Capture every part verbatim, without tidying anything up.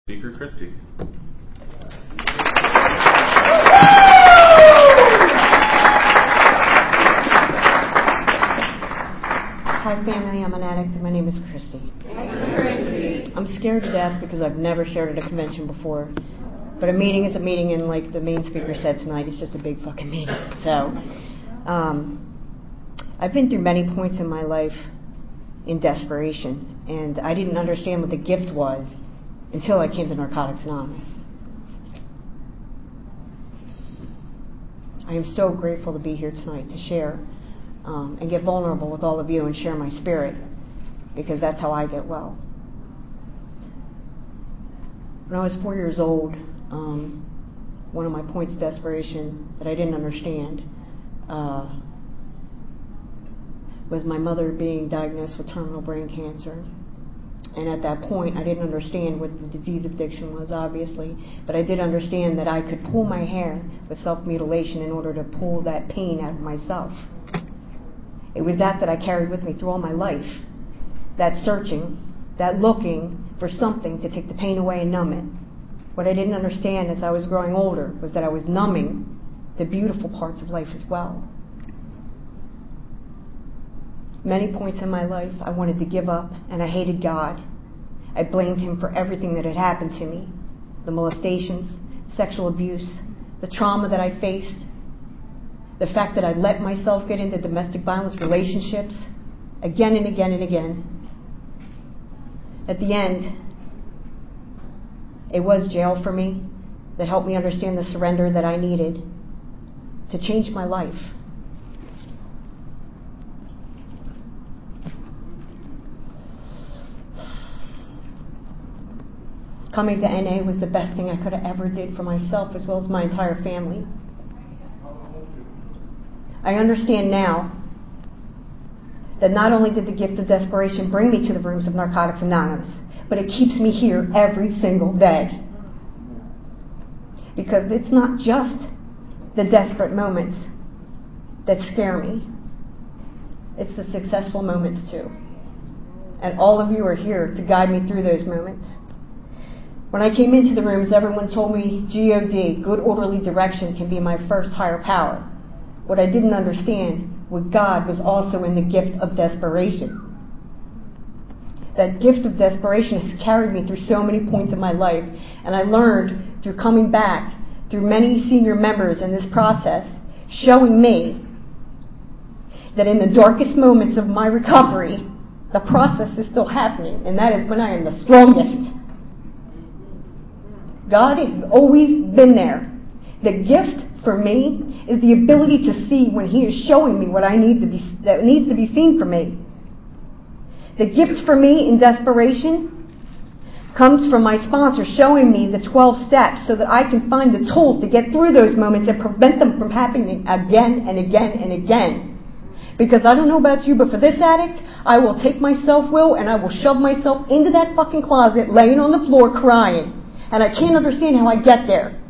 Speaker Christy. Hi family, I'm an addict and my name is Christy. I'm scared to death because I've never shared at a convention before. But a meeting is a meeting, and like the main speaker said tonight, it's just a big fucking meeting. So, um, I've been through many points in my life in desperation, and I didn't understand what the gift was until I came to Narcotics Anonymous. I am so grateful to be here tonight to share um, and get vulnerable with all of you and share my spirit, because that's how I get well. When I was four years old, um, one of my points of desperation that I didn't understand uh, was my mother being diagnosed with terminal brain cancer. And at that point, I didn't understand what the disease of addiction was, obviously, but I did understand that I could pull my hair with self-mutilation in order to pull that pain out of myself. It was that that I carried with me through all my life, that searching, that looking for something to take the pain away and numb it. What I didn't understand as I was growing older was that I was numbing the beautiful parts of life as well. Many points in my life, I wanted to give up, and I hated God. I blamed Him for everything that had happened to me, the molestations, sexual abuse, the trauma that I faced, the fact that I let myself get into domestic violence relationships again and again and again. At the end, it was jail for me that helped me understand the surrender that I needed to change my life. Coming to N A was the best thing I could have ever did for myself as well as my entire family. I understand now that not only did the gift of desperation bring me to the rooms of Narcotics Anonymous, but it keeps me here every single day. Because it's not just the desperate moments that scare me. It's the successful moments too. And all of you are here to guide me through those moments. When I came into the rooms, everyone told me G O D, good orderly direction, can be my first higher power. What I didn't understand was God was also in the gift of desperation. That gift of desperation has carried me through so many points in my life, and I learned through coming back, through many senior members in this process, showing me that in the darkest moments of my recovery, the process is still happening, and that is when I am the strongest. God has always been there. The gift for me is the ability to see when He is showing me what I need to be, that needs to be seen for me. The gift for me in desperation comes from my sponsor showing me the twelve steps so that I can find the tools to get through those moments and prevent them from happening again and again and again. Because I don't know about you, but for this addict, I will take my self-will and I will shove myself into that fucking closet, laying on the floor crying. And I can't understand how I get there.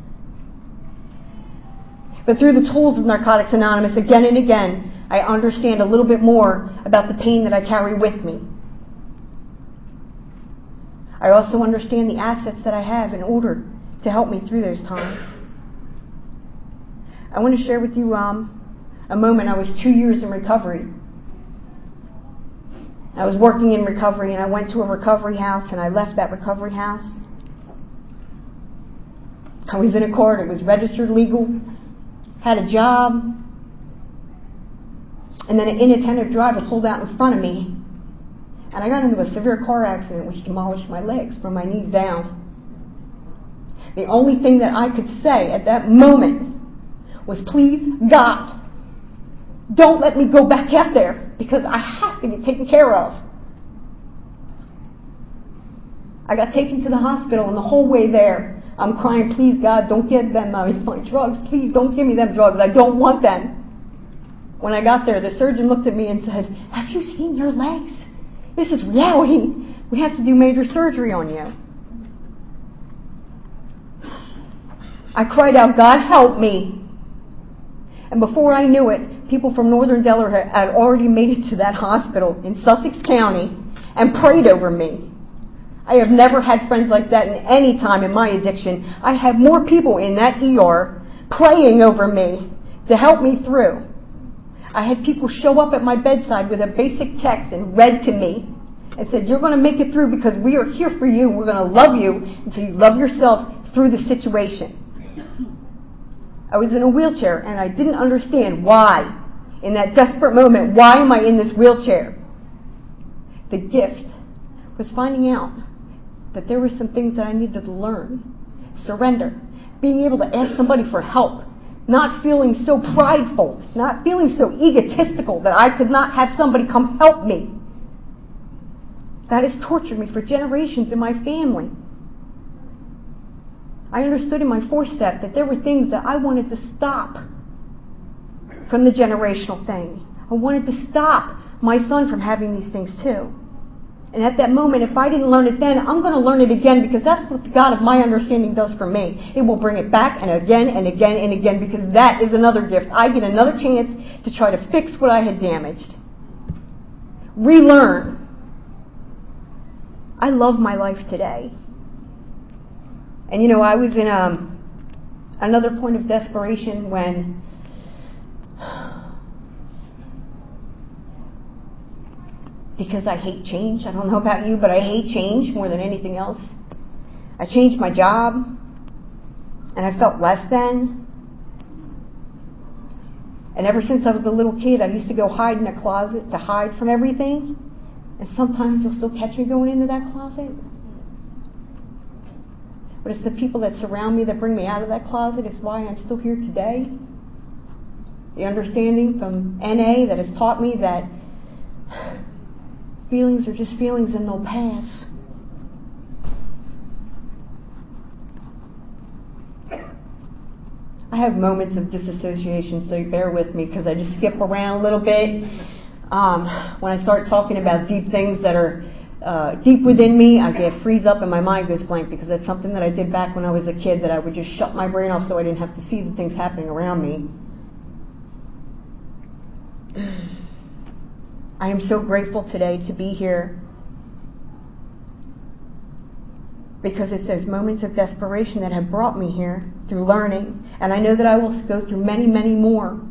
But through the tools of Narcotics Anonymous, again and again, I understand a little bit more about the pain that I carry with me. I also understand the assets that I have in order to help me through those times. I want to share with you um, a moment. I was two years in recovery. I was working in recovery, and I went to a recovery house, and I left that recovery house. I was in a car that was registered legal, had a job, and then an inattentive driver pulled out in front of me, and I got into a severe car accident which demolished my legs from my knees down. The only thing that I could say at that moment was, please, God, don't let me go back out there because I have to get taken care of. I got taken to the hospital, and the whole way there, I'm crying, please, God, don't give them my drugs. Please don't give me them drugs. I don't want them. When I got there, the surgeon looked at me and said, have you seen your legs? This is reality. We have to do major surgery on you. I cried out, God, help me. And before I knew it, people from Northern Delaware had already made it to that hospital in Sussex County and prayed over me. I have never had friends like that in any time in my addiction. I had more people in that E R praying over me to help me through. I had people show up at my bedside with a basic text and read to me and said, you're going to make it through because we are here for you. We're going to love you until you love yourself through the situation. I was in a wheelchair and I didn't understand why. In that desperate moment, why am I in this wheelchair? The gift was finding out that there were some things that I needed to learn. Surrender. Being able to ask somebody for help. Not feeling so prideful. Not feeling so egotistical that I could not have somebody come help me. That has tortured me for generations in my family. I understood in my fourth step that there were things that I wanted to stop from the generational thing. I wanted to stop my son from having these things too. And at that moment, if I didn't learn it then, I'm going to learn it again because that's what the God of my understanding does for me. It will bring it back and again and again and again because that is another gift. I get another chance to try to fix what I had damaged. Relearn. I love my life today. And you know, I was in um, another point of desperation when because I hate change. I don't know about you, but I hate change more than anything else. I changed my job, and I felt less than. And ever since I was a little kid, I used to go hide in a closet to hide from everything. And sometimes you'll still catch me going into that closet. But it's the people that surround me that bring me out of that closet. It's why I'm still here today. The understanding from N A that has taught me that feelings are just feelings and they'll pass. I have moments of disassociation, so bear with me because I just skip around a little bit. Um, when I start talking about deep things that are uh, deep within me, I get freeze up and my mind goes blank because that's something that I did back when I was a kid, that I would just shut my brain off so I didn't have to see the things happening around me. I am so grateful today to be here because it's those moments of desperation that have brought me here through learning, and I know that I will go through many, many more.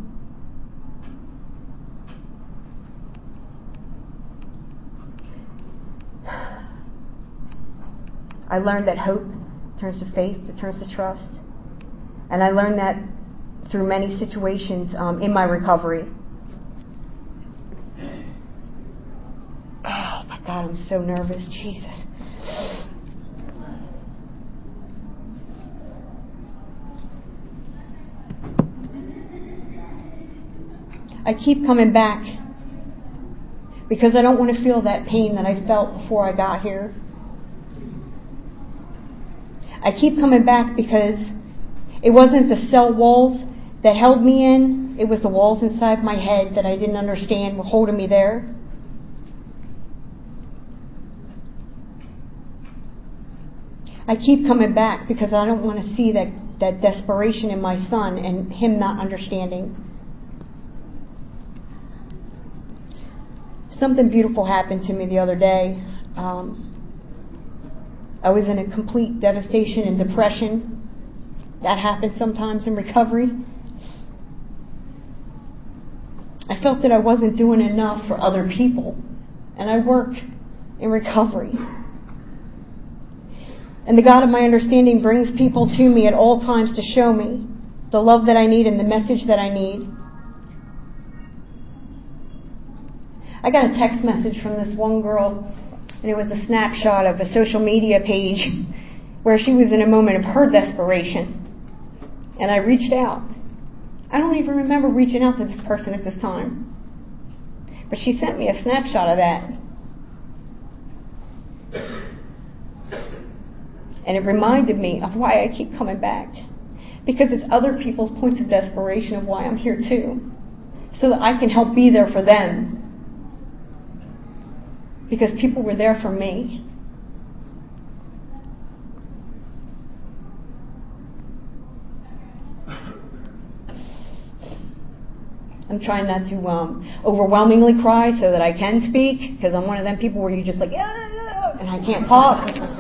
I learned that hope turns to faith, it turns to trust, and I learned that through many situations um, in my recovery. Oh my God, I'm so nervous. Jesus. I keep coming back because I don't want to feel that pain that I felt before I got here. I keep coming back because it wasn't the cell walls that held me in. It was the walls inside my head that I didn't understand were holding me there. I keep coming back because I don't want to see that, that desperation in my son and him not understanding. Something beautiful happened to me the other day. Um, I was in a complete devastation and depression. That happens sometimes in recovery. I felt that I wasn't doing enough for other people, and I work in recovery. And the God of my understanding brings people to me at all times to show me the love that I need and the message that I need. I got a text message from this one girl, and it was a snapshot of a social media page where she was in a moment of her desperation. And I reached out. I don't even remember reaching out to this person at this time. But she sent me a snapshot of that. And it reminded me of why I keep coming back. Because it's other people's points of desperation of why I'm here too. So that I can help be there for them. Because people were there for me. I'm trying not to um, overwhelmingly cry so that I can speak, because I'm one of them people where you just like, yeah, and I can't talk.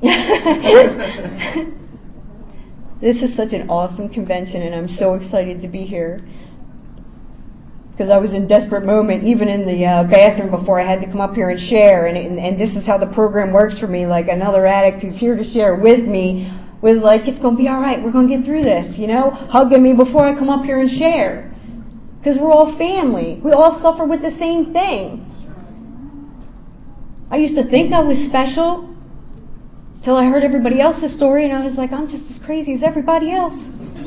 This is such an awesome convention, and I'm so excited to be here. Because I was in desperate moment, even in the uh, bathroom before I had to come up here and share. And, and and this is how the program works for me, like another addict who's here to share with me, with like, it's going to be all right, we're going to get through this, you know, hugging me before I come up here and share. Because we're all family. We all suffer with the same thing. I used to think I was special till I heard everybody else's story, and I was like, I'm just as crazy as everybody else.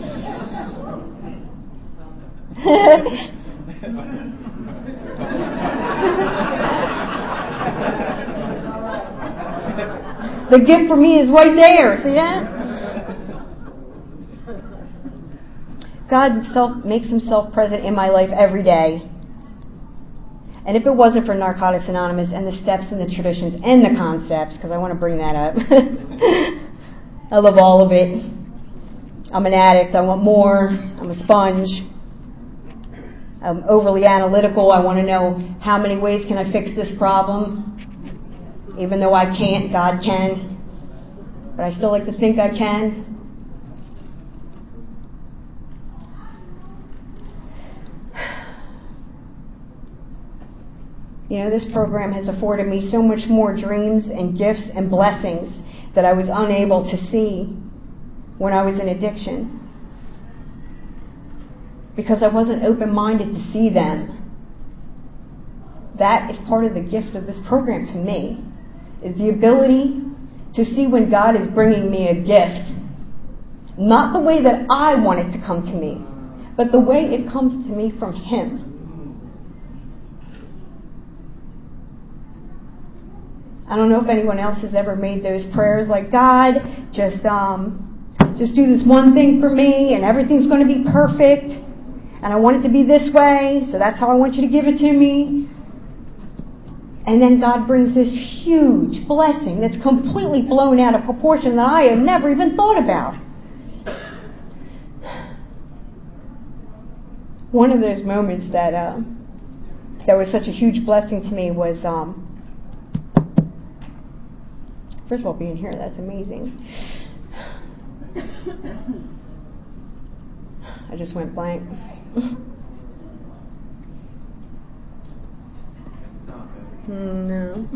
The gift for me is right there. See that? God himself makes himself present in my life every day. And if it wasn't for Narcotics Anonymous and the steps and the traditions and the concepts, because I want to bring that up. I love all of it. I'm an addict. I want more. I'm a sponge. I'm overly analytical. I want to know how many ways can I fix this problem. Even though I can't, God can. But I still like to think I can. You know, this program has afforded me so much more dreams and gifts and blessings that I was unable to see when I was in addiction. Because I wasn't open-minded to see them. That is part of the gift of this program to me, is the ability to see when God is bringing me a gift. Not the way that I want it to come to me, but the way it comes to me from Him. I don't know if anyone else has ever made those prayers like, God, just um, just do this one thing for me and everything's going to be perfect and I want it to be this way, so that's how I want you to give it to me. And then God brings this huge blessing that's completely blown out of proportion that I have never even thought about. One of those moments that uh, that was such a huge blessing to me was... Um, First of all, being here, that's amazing. I just went blank. mm, no.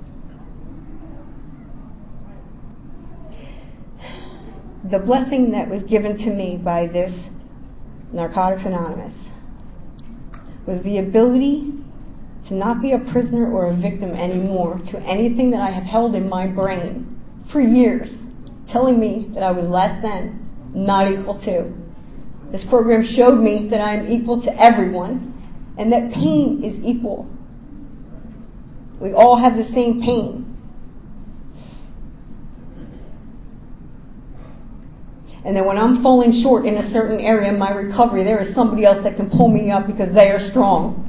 The blessing that was given to me by this Narcotics Anonymous was the ability to not be a prisoner or a victim anymore to anything that I have held in my brain for years, telling me that I was less than, not equal to. This program showed me that I am equal to everyone, and that pain is equal. We all have the same pain. And then when I'm falling short in a certain area in my recovery, there is somebody else that can pull me up because they are strong.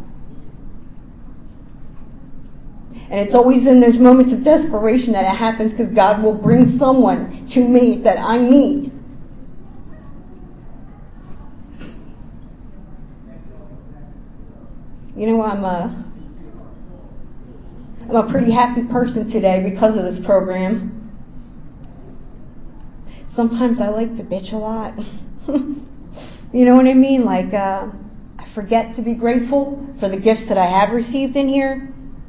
And it's always in those moments of desperation that it happens, because God will bring someone to me that I need. You know, I'm a, I'm a pretty happy person today because of this program. Sometimes I like to bitch a lot. You know what I mean? Like, uh, I forget to be grateful for the gifts that I have received in here.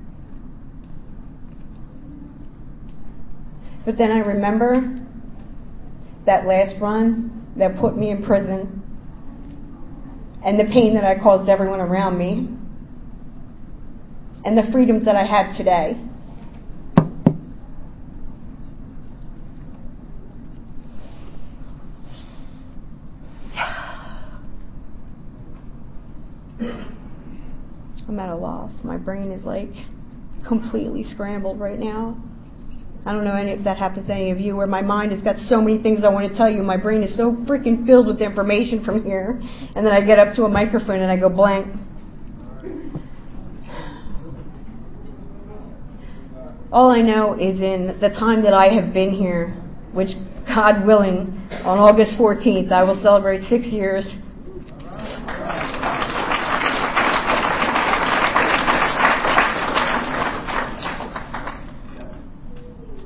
But then I remember that last run that put me in prison and the pain that I caused everyone around me and the freedoms that I have today. I'm at a loss. My brain is like completely scrambled right now. I don't know any if that happens to any of you, where my mind has got so many things I want to tell you. My brain is so freaking filled with information from here. And then I get up to a microphone and I go blank. All I know is in the time that I have been here, which, God willing, on August fourteenth, I will celebrate six years.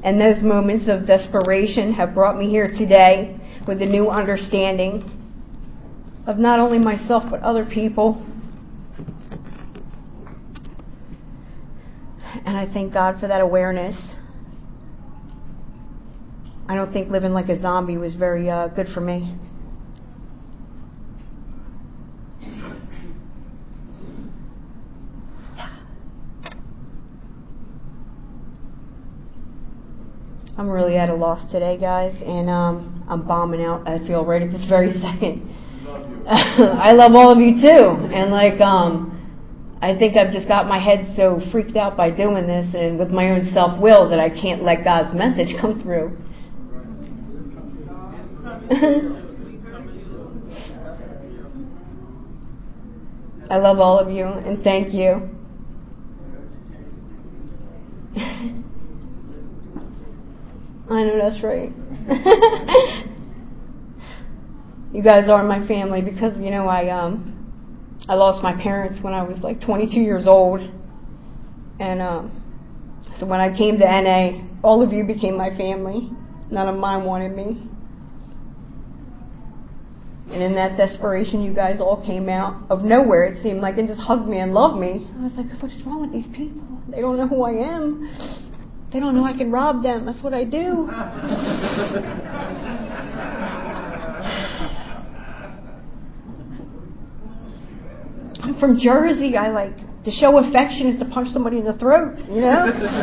And those moments of desperation have brought me here today with a new understanding of not only myself but other people. And I thank God for that awareness. I don't think living like a zombie was very uh, good for me. I'm really at a loss today, guys, and um, I'm bombing out, I feel, right at this very second. I love all of you too, and like, um, I think I've just got my head so freaked out by doing this and with my own self-will that I can't let God's message come through. I love all of you, and thank you. I know that's right. You guys are my family because, you know, I um I lost my parents when I was like twenty-two years old. And um so when I came to N A, all of you became my family. None of mine wanted me. And in that desperation, you guys all came out of nowhere, it seemed like, and just hugged me and loved me. I was like, what is wrong with these people? They don't know who I am. They don't know I can rob them. That's what I do. I'm from Jersey. I like to show affection is to punch somebody in the throat, you know?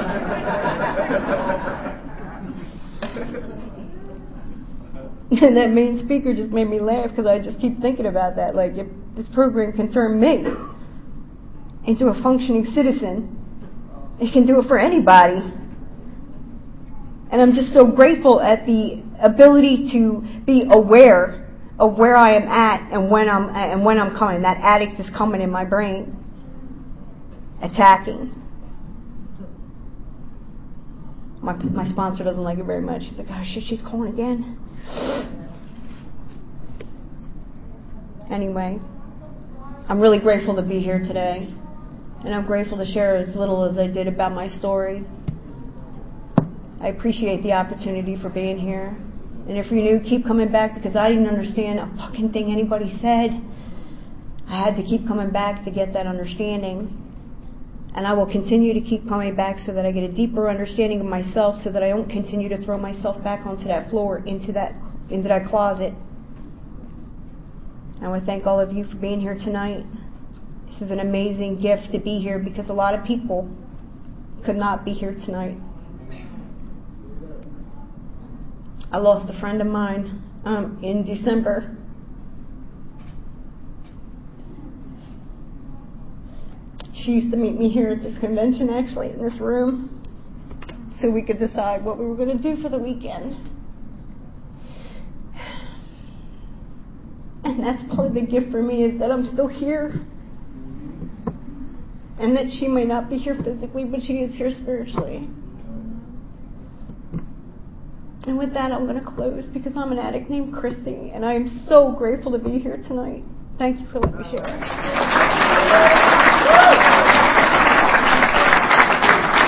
And that main speaker just made me laugh because I just keep thinking about that. Like, if this program can turn me into a functioning citizen, it can do it for anybody. And I'm just so grateful at the ability to be aware of where I am at and when I'm and when I'm coming. That addict is coming in my brain, attacking. My my sponsor doesn't like it very much. She's like, oh shit, she's calling again. Anyway, I'm really grateful to be here today, and I'm grateful to share as little as I did about my story. I appreciate the opportunity for being here. And if you're new, keep coming back because I didn't understand a fucking thing anybody said. I had to keep coming back to get that understanding. And I will continue to keep coming back so that I get a deeper understanding of myself so that I don't continue to throw myself back onto that floor, into that into that closet. I want to thank all of you for being here tonight. This is an amazing gift to be here because a lot of people could not be here tonight. I lost a friend of mine um, in December. She used to meet me here at this convention, actually, in this room, so we could decide what we were going to do for the weekend. And that's part of the gift for me, is that I'm still here. And that she may not be here physically, but she is here spiritually. And with that, I'm going to close because I'm an addict named Christy, and I am so grateful to be here tonight. Thank you for letting me share.